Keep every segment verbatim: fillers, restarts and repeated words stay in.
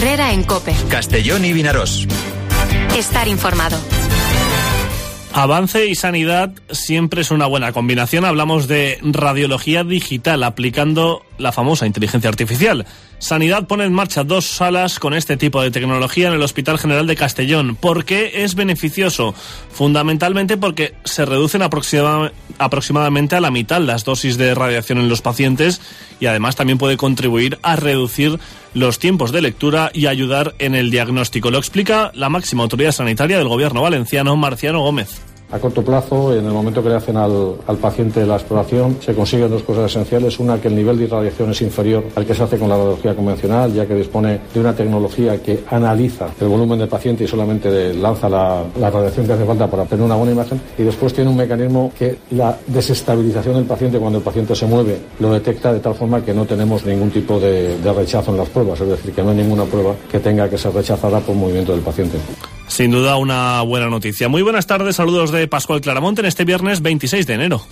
Herrera en COPE. Castellón y Vinaròs. Estar informado. Avance y sanidad siempre es una buena combinación. Hablamos de radiología digital aplicando la famosa inteligencia artificial. Sanidad pone en marcha dos salas con este tipo de tecnología en el Hospital General de Castellón. ¿Por qué es beneficioso? Fundamentalmente porque se reducen aproxima, aproximadamente a la mitad las dosis de radiación en los pacientes y además también puede contribuir a reducir los tiempos de lectura y ayudar en el diagnóstico. Lo explica la máxima autoridad sanitaria del Gobierno valenciano, Marciano Gómez. A corto plazo, en el momento que le hacen al, al paciente la exploración, se consiguen dos cosas esenciales. Una, que el nivel de irradiación es inferior al que se hace con la radiología convencional, ya que dispone de una tecnología que analiza el volumen del paciente y solamente le lanza la, la radiación que hace falta para obtener una buena imagen. Y después tiene un mecanismo que la desestabilización del paciente cuando el paciente se mueve lo detecta de tal forma que no tenemos ningún tipo de, de rechazo en las pruebas. Es decir, que no hay ninguna prueba que tenga que ser rechazada por movimiento del paciente. Sin duda una buena noticia. Muy buenas tardes, saludos de Pascual Claramonte en este viernes veintiséis de enero.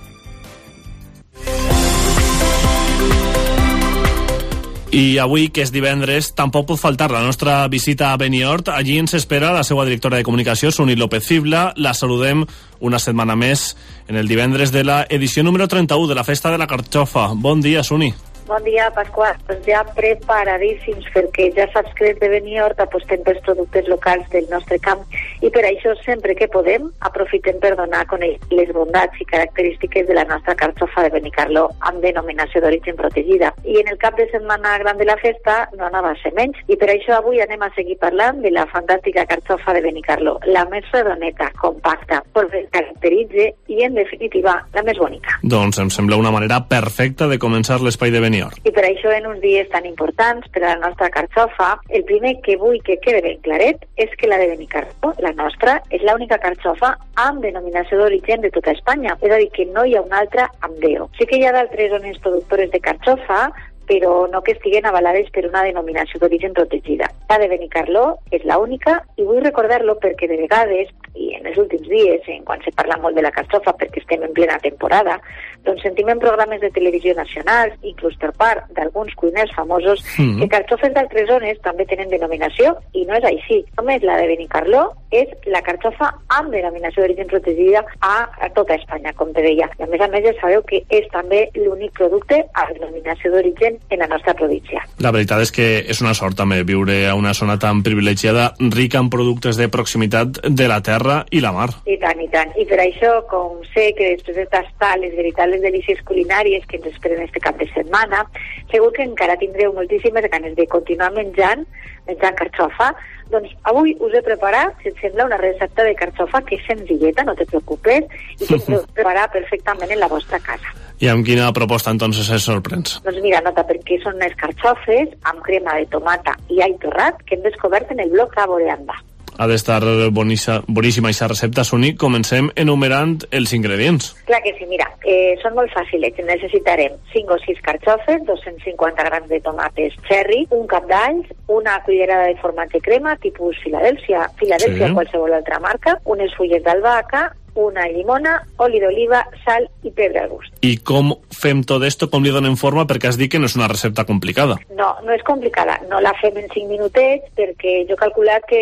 I avui, que és divendres, tampoc pot faltar la nostra visita a Benihort. Allí ens espera la seva directora de comunicació, Suni López Fibla. La saludem una setmana més en el divendres de la edició número trenta-u de la Festa de la Carxofa. Bon dia, Suni. Bon dia, Pasqual. Doncs ja preparadíssims, perquè ja saps que des de Benihort apostem pels productes locals del nostre camp i per això sempre que podem aprofitem per donar a conèixer les bondats i característiques de la nostra carxofa de Benicarló amb denominació d'origen protegida. I en el cap de setmana gran de la festa no anava a ser menys i per això avui anem a seguir parlant de la fantàstica carxofa de Benicarló, la més redoneta, compacta, que es caracteritza i en definitiva la més bonica. Doncs em sembla una manera perfecta de començar l'espai de Benihort. I per això en uns dies tan importants per a la nostra carxofa, el primer que vull que quede ben claret és que la de Benicarló, la nostra, és l'única carxofa amb denominació d'origen de tota Espanya, és a dir, que no hi ha una altra amb D O. Sí que hi ha d'altres zones productores de carxofa, però no que estiguen avalades per una denominació d'origen protegida. La de Benicarló és l'única i vull recordar-lo perquè de vegades, i en els últims dies, en quan se parla molt de la carxofa perquè estem en plena temporada, doncs sentim en programes de televisió nacionals, inclús per part d'alguns cuiners famosos, mm. que carxofes d'altres zones també tenen denominació i no és així. Només la de Benicarló és la carxofa amb denominació d'origen protegida a, a tota Espanya, com te deia. I a més a més ja sabeu que és també l'únic producte amb denominació d'origen en la nostra província. La veritat és que és una sort també viure a una zona tan privilegiada, rica en productes de proximitat de la terra i la mar. I tant, i tant. I per això, com sé que després de tastar les veritables delícies culinàries que ens esperen este cap de setmana, segur que encara tindreu moltíssimes ganes de continuar menjant, menjant carxofa. Doncs avui us he preparat, si et sembla, una recepta de carxofa que és senzilleta, no te preocupes, i que podeu preparar perfectament en la vostra casa. I amb quina proposta, entonces, es sorprens? Doncs mira, nota, perquè són unes carxofes amb crema de tomata i all torrat que hem descobert en el blog a Boreanda. Ha d'estar boníssima, boníssima aquesta recepta, Suni. Comencem enumerant els ingredients. Clar que sí, mira, eh, són molt fàcils. Necessitarem cinc o sis carxofes, dos-cents cinquanta grams de tomates cherry, un cap d'alls, una cullerada de formatge crema, tipus Filadèlfia, Filadèlfia sí. O qualsevol altra marca, unes fulles d'albahaca, una llimona, oli d'oliva, sal i pebre al gust. I com fem tot esto? Com li donem forma? Perquè has dit que no és una recepta complicada. No, no és complicada. No la fem en cinc minutets perquè jo he calculat que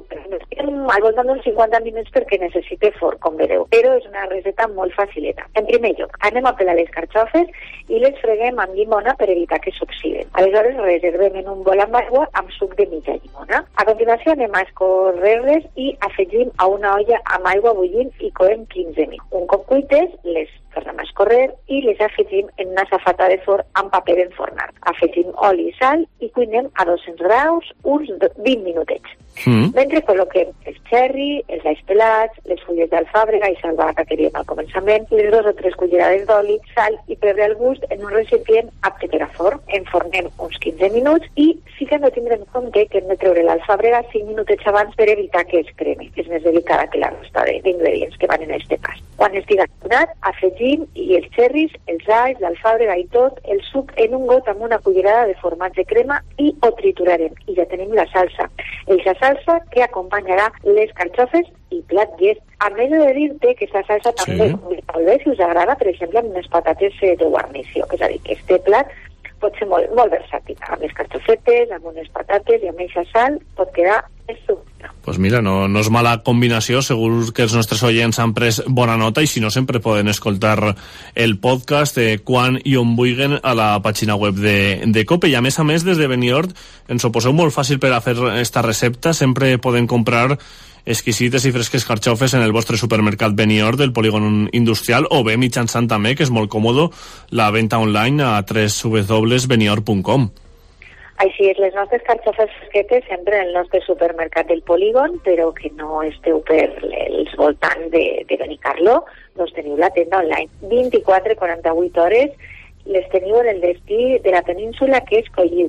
al voltant d'uns cinquanta minuts perquè necessite forn, com vedeu. Però és una recepta molt facileta. En primer lloc, anem a pelar les carxofes i les freguem amb llimona per evitar que s'oxiden. Aleshores reservem en un bol amb aigua amb suc de mitja llimona. A continuació anem a escorrer-les i afegim a una olla amb aigua bullint i coem quinze minuts. Un cop cuites, les tornem a escorrer i les afegim en una safata de forn amb paper d'enfornar. Afegim oli i sal i cuinem a dos-cents graus uns vint minutets. Mm. Mentre col·loquem el cherry, els alls pelats, les fulles d'alfàbrega i salvaca que diem al començament, les dos o tres cullerades d'oli, sal i pebre al gust en un recipient apte per a forn. Enfornem uns quinze minuts i sí que hem de tindre en compte que hem de treure l'alfàbrega cinc minutets abans per evitar que es cremi. És més delicada que la resta d'ingredients que van en este cas. Quan estigui cuinat, afegim i els cherries, els alls, l'alfàbrega i tot, el suc en un got amb una cullerada de formatge crema i ho triturarem. I ja tenim la salsa. Eixa salsa que acompanyarà les carxofes i plat llest. A més de dir-te que aquesta salsa també sí. Molt bé si us agrada, per exemple, amb unes patates de guarnició. És a dir, que este plat pot ser molt, molt versàtil. Amb les carxofetes, amb unes patates i amb eixa sal pot quedar estupendo. Pues mira, no, no és mala combinació, segur que els nostres oients han pres bona nota, i si no sempre poden escoltar el podcast eh, quan i on vulguin a la pàgina web de, de COPE. I a més a més, des de Beniord ens ho poseu molt fàcil per a fer esta recepta. Sempre poden comprar exquisites i fresques carxofes en el vostre supermercat Beniord del polígon industrial, o bé mitjançant també, que és molt còmode, la venda online a w w w punt beniord punt com. Així és, les nostres carxofes fresquetes sempre en el nostre supermercat del polígon, però que no esteu per els voltants de, de Benicarló, doncs teniu la tenda online. vint-i-quatre a quaranta-vuit hores les teniu en el destí de la península, que és Colliu.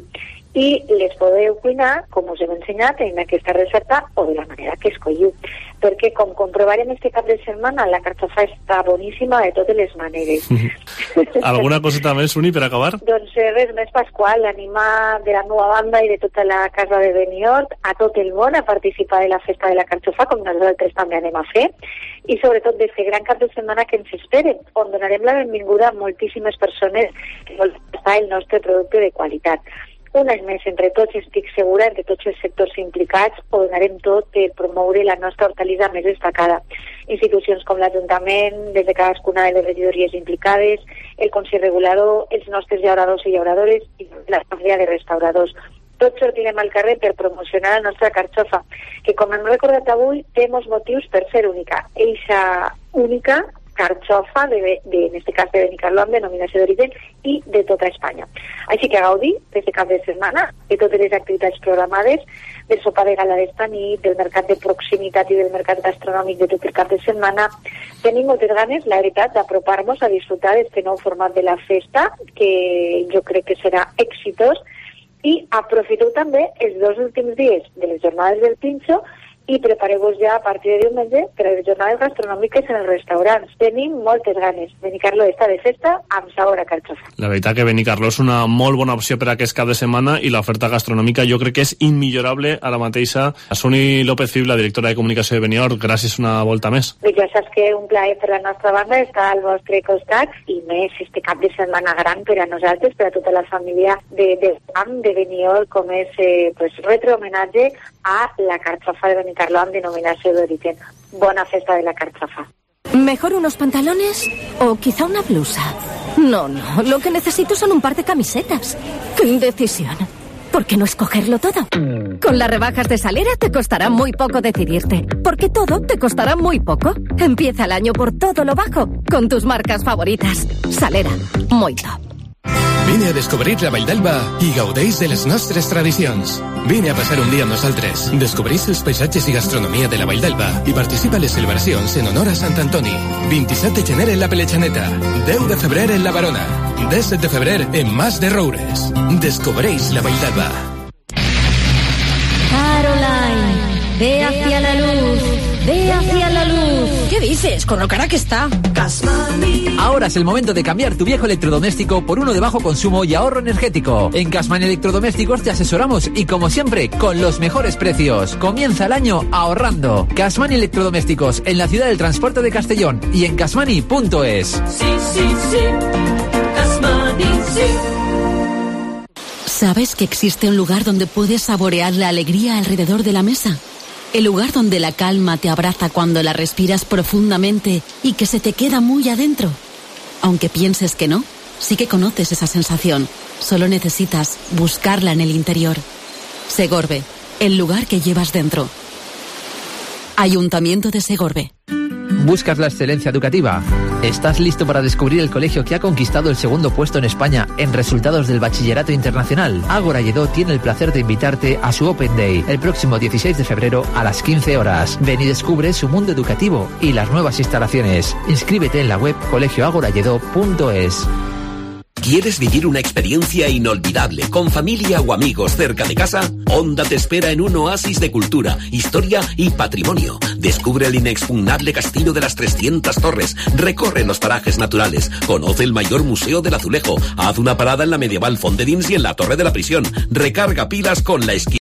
I les podeu cuinar, com us hem ensenyat en aquesta recepta, o de la manera que escolliu. Perquè, com comprovarem este cap de setmana, la carxofa està boníssima de totes les maneres. Alguna coseta més, Uni, per acabar? Doncs eh, res més, Pasqual, animar de la meva banda i de tota la casa de Beniord a tot el món a participar de la festa de la carxofa, com nosaltres també anem a fer, i sobretot d'aquest gran cap de setmana que ens esperen, on donarem la benvinguda a moltíssimes persones que volen tastar el nostre producte de qualitat. Un any més, entre tots, estic segura, entre tots els sectors implicats, ho donarem tot per promoure la nostra hortalissa més destacada. Institucions com l'Ajuntament, des de cadascuna de les regidories implicades, el Consell Regulador, els nostres llauradors i llauradores i la família de restauradors. Tots sortirem al carrer per promocionar la nostra carxofa, que, com hem recordat avui, té molts motius per ser única. Eixa única carxofa, de, de, en este cas de Benicarló, amb denominació d'origen, i de tota Espanya. Així que a gaudir d'aquest cap de setmana, de totes les activitats programades, del sopar de gala d'esta nit, del mercat de proximitat i del mercat gastronòmic de tot el cap de setmana. Tenim moltes ganes, la veritat, d'apropar-nos a disfrutar d'aquest nou format de la festa, que jo crec que serà exitós, i aprofiteu també els dos últims dies de les jornades del Pinxo i prepareu-vos ja a partir de diumenge per a les jornades gastronòmiques en els restaurants. Tenim moltes ganes. Benicarló està de festa amb sabor a carxofa. La veritat que Benicarló és una molt bona opció per a aquest cap de setmana, i l'oferta gastronòmica jo crec que és immillorable a la mateixa. Suni López Fib, la directora de comunicació de Beniord, gràcies una volta més. I ja saps que un plaer per la nostra banda estar al vostre costat, i més este cap de setmana gran per a nosaltres, per a tota la família de, de, de Beniord, com és eh, pues, retrohomenatge a la carxofa de Benicarló amb denominació d'origen. Bona festa de la carxofa. ¿Mejor unos pantalones o quizá una blusa? No, no, lo que necesito son un par de camisetas. ¡Qué indecisión! ¿Por qué no escogerlo todo? Con las rebajas de Salera te costará muy poco decidirte, porque todo te costará muy poco. Empieza el año por todo lo bajo, con tus marcas favoritas. Salera, muy top. Vine a descobrir la Vall d'Alba i gaudeix de les nostres tradicions. Vine a passar un dia amb nosaltres. Descobreix els paisatges i gastronomia de la Vall d'Alba i participa a les celebracions en honor a Sant Antoni. vint-i-set de gener en la Peletxaneta, deu de febrer en la Barona, disset de febrer en Mas de Roures. Descobreix la Vall d'Alba. Caroline, ve hacia la luz, ve hacia la luz. ¿Qué dices? Con lo cara que está. Casmani. Ahora es el momento de cambiar tu viejo electrodoméstico por uno de bajo consumo y ahorro energético. En Casmani Electrodomésticos te asesoramos y, como siempre, con los mejores precios. Comienza el año ahorrando. Casmani Electrodomésticos, en la ciudad del transporte de Castellón y en casmani punto es. Sí, sí, sí. Casmani, sí. ¿Sabes que existe un lugar donde puedes saborear la alegría alrededor de la mesa? El lugar donde la calma te abraza cuando la respiras profundamente y que se te queda muy adentro. Aunque pienses que no, sí que conoces esa sensación. Solo necesitas buscarla en el interior. Segorbe, el lugar que llevas dentro. Ayuntamiento de Segorbe. ¿Buscas la excelencia educativa? ¿Estás listo para descubrir el colegio que ha conquistado el segundo puesto en España en resultados del bachillerato internacional? Ágora Lledó tiene el placer de invitarte a su Open Day el próximo dieciséis de febrero a las quince horas. Ven y descubre su mundo educativo y las nuevas instalaciones. Inscríbete en la web colegio ágora lledó punto es. ¿Quieres vivir una experiencia inolvidable con familia o amigos cerca de casa? Onda te espera en un oasis de cultura, historia y patrimonio. Descubre el inexpugnable castillo de las trescientas torres, recorre los parajes naturales, conoce el mayor museo del azulejo, haz una parada en la medieval Font de Dins y en la Torre de la Prisión, recarga pilas con la esquina